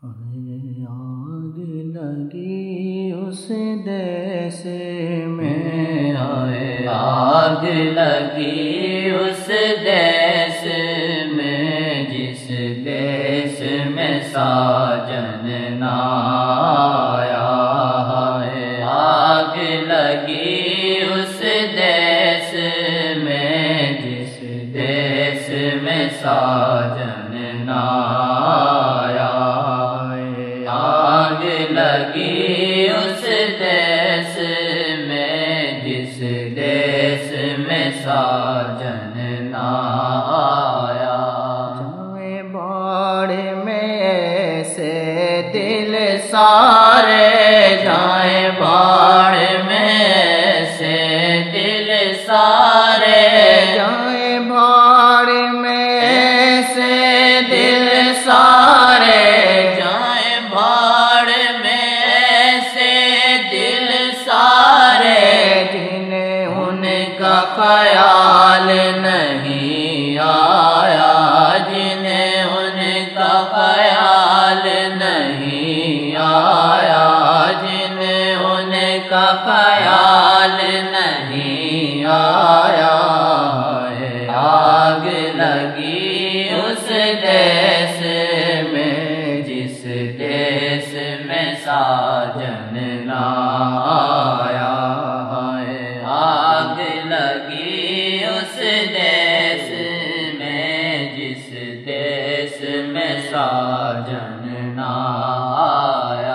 آگ لگی اس دیس میں، آگ لگی اس دیس میں، جس دیس میں ساجن نہ آیا ہے۔ آگ لگی اس دیس میں، جس دیس میں ساجن نہ آیا ہے۔ آگ لگی اس دیس میں، جس دیس میں ساجن نہ آیا۔ جائیں باڑ میں ایسے دل سارے، جائیں باڑ میں ایسے دل سارے، جائیں باڑ میں ایسے دل سارے، جائیں باڑ میں ایسے دل سارے، جنہیں ان کا خیال نہیں آیا، جنہیں ان کا خیال نہیں آیا، جنہیں ان کا خیال نہیں آیا ہے۔ آگ لگی اس دیس میں، جس دیس میں ساجن نہ آیا ہے۔ آگ لگی اس دیس میں، جس دیس میں ساجن نہ آیا۔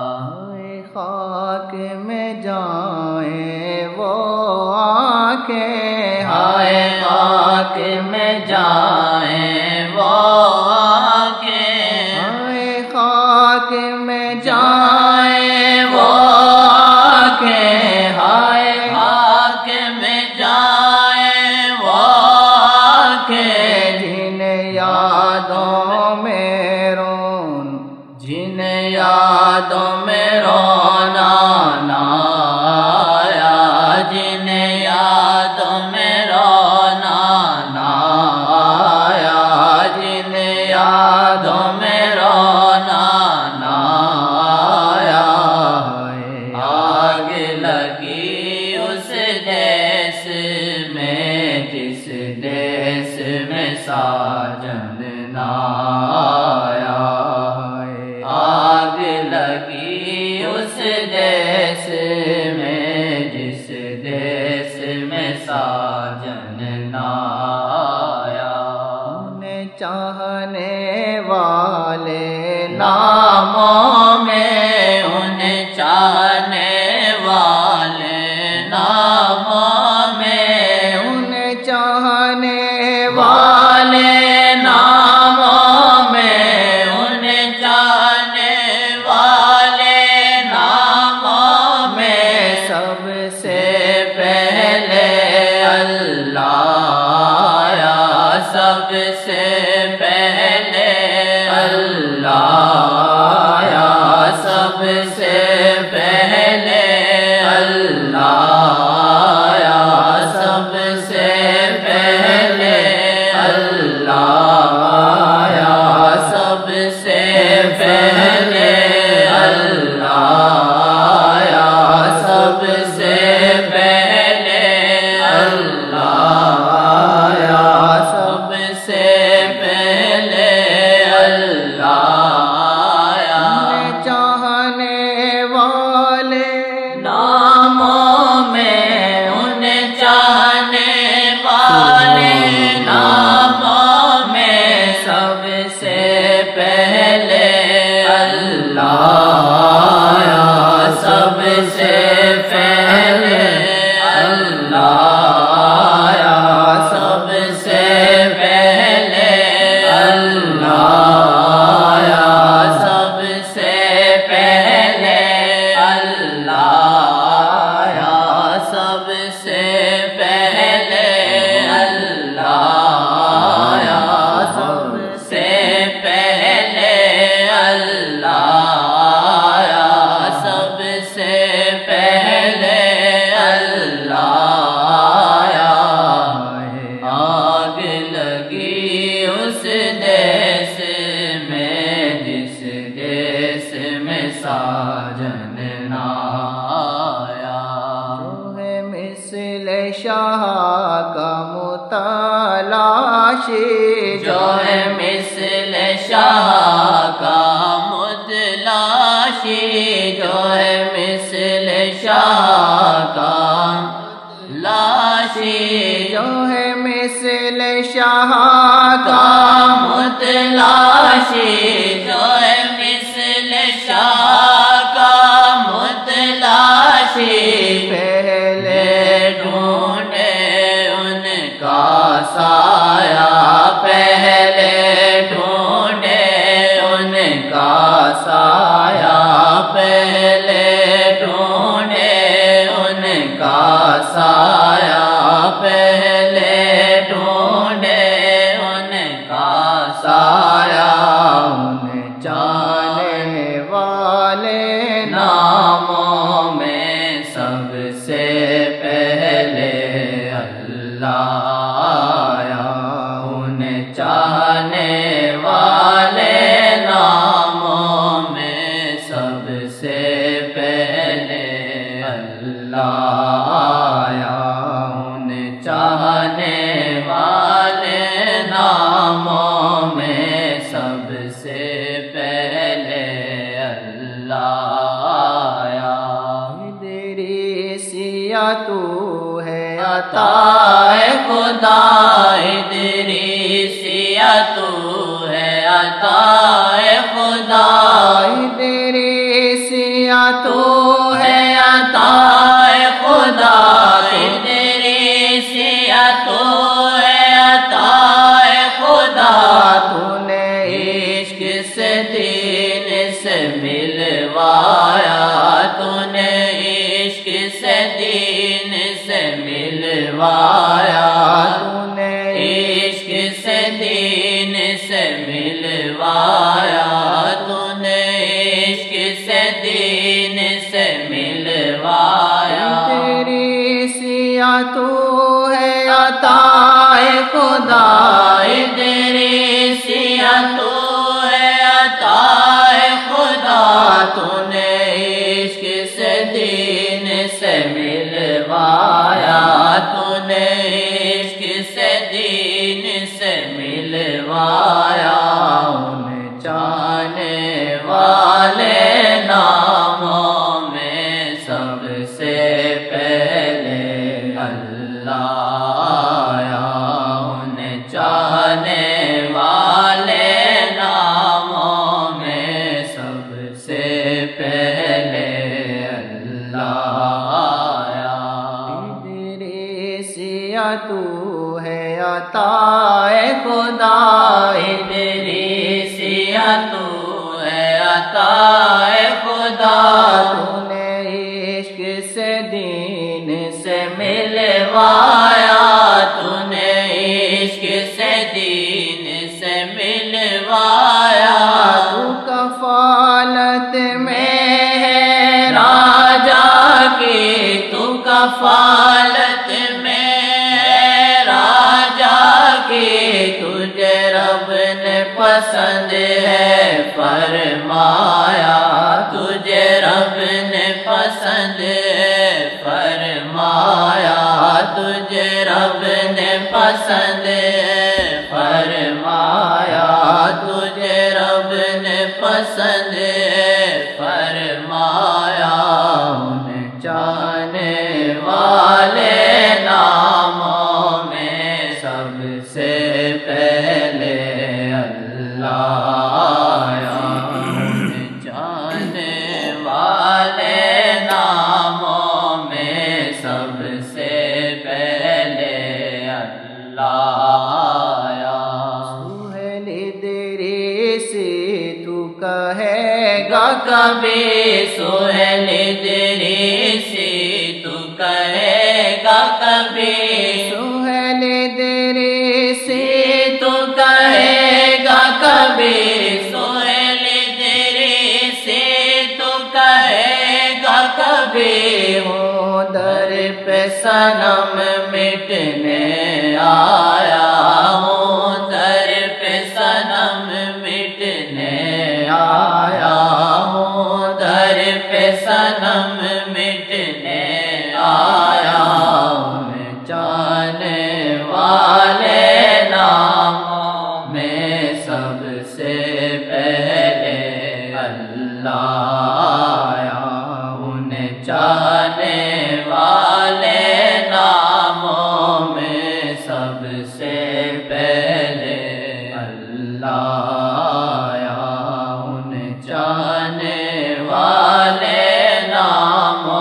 خاک میں جائیں وہ آنکھیں، ہائے خاک میں جائیں وہ آنکھیں، ہائے خاک میں جائیں وہ آنکھیں، ہائے خاک میں جائیں وہ آنکھیں، جن یادوں میں رون، جن یادوں میں رونا نہ آیا، جن یادوں میں رونا نہ آیا، جن یادوں میں رونا نہ آیا ہے۔ آگ لگی اس دیس میں، جس دیس میں ساجن نہ آیا ہے۔ آگ لگی اس دیس میں، جس دیس میں ساجن نہ آیا۔ انہیں چاہنے والے ناموں میں، انہیں چاہنے والے ناموں میں، انہیں چاہنے والے ناموں میں، انہیں چاہنے والے ناموں میں، سب سے پہلے اللہ آیا، سب سے پہلے اللہ آیا، سب سے پہلے اللہ آیا، سب سے پہلے اللہ آیا، سب سے پہلے اللہ آیا، سب سے پہلے اللہ آیا، سب سے پہلے اللہ آیا۔ چاہنے والے ناموں میں، انہیں چاہنے والے ناموں میں، سب سے پہلے اللہ آیا، سب سے پہلے اللہ آیا، سب سے پہلے اللہ آیا، سب سے پہلے اللہ آیا، سب سے پہلے اللہ آیا، سب سے پہلے اللہ ساجن نہ آیا، جو ہے مثل شاہ کا متلاشی، جو ہے مثل شاہ کا متلاشی، جو ہے مثل شاہ کا لاشی، جو ہے مثل شاہ کا متلاشی، جو ہے مثل شاہ کا متلاشی، پہلے ڈھونڈے ان کا سایہ، پہلے ڈھونڈے ان کا سایہ، پہلے ڈھونڈے ان کا سایہ، پہلے ڈھونڈے ان کا سایہ، ان جانے والے ناموں میں سب سے پہلے اللہ آیا، ان چاہنے والے ناموں میں سب سے پہلے اللہ آیا، ان چاہنے والے ناموں میں سب سے پہلے اللہ آیا، ادریسیہ تو ہے عطا خدا، ادریسیہ تو ہے عطا خدا، ادریسیہ تو ہے عطا خدا، ادریسیہ تو ہے عطا خدا، تو نے عشق سے دین سے ملوایا، تو نے عشق سے دین سے ملوایا، تو نے عشق سے دین سے ملوایا، تو نے عشق سے دین سے ملوایا، ادریسیہ تو ہے عطا خدا، ادریسیہ تو ہے عطا خدا، تو نے عشق سے دین سے ملوایا، تو نے عشق سے دین سے ملوایا، ان چاہنے والے ناموں میں سب سے پہلے اللہ آیا، ان چاہنے والے ناموں میں سب سے پہلے اللہ آیا، ادریسیہ تو ہے عطا خدا، ادریسیہ تو ہے عطا خدا، تو نے عشق سے دین سے ملوایا، تو نے عشق سے دین سے ملوایا، تو کفالت میں ہے راجا کی، تو کفالت میں ہے راجا کی، تجھے رب نے پسند ہے فرمایا، تجھے رب نے پسند ہے فرمایا، تجھے رب نے پسند ہے فرمایا، تجھے رب نے پسند ہے فرمایا، ان چاہنے والے ناموں میں سب سے پہلے اللہ آیا، ان چاہنے والے ناموں میں سب سے پہلے اللہ آیا، سہیل ادریسی تو کہے گا کبھی، سہیل ادریسی تو کہے گا کبھی، سہیل ادریسی تو کہے گا کبھی، سہیل ادریسی تو کہے گا کبھی، ہوں در پہ صنم مٹنے آیا، ہوں در پہ صنم مٹنے آیا، ہوں در صنم مٹنے آیا، ان جانے والے ناموں میں سب سے پہلے اللہ آیا، ان جانے والے ناموں میں سب سے پہلے اللہ آیا، ان جانے والے ناموں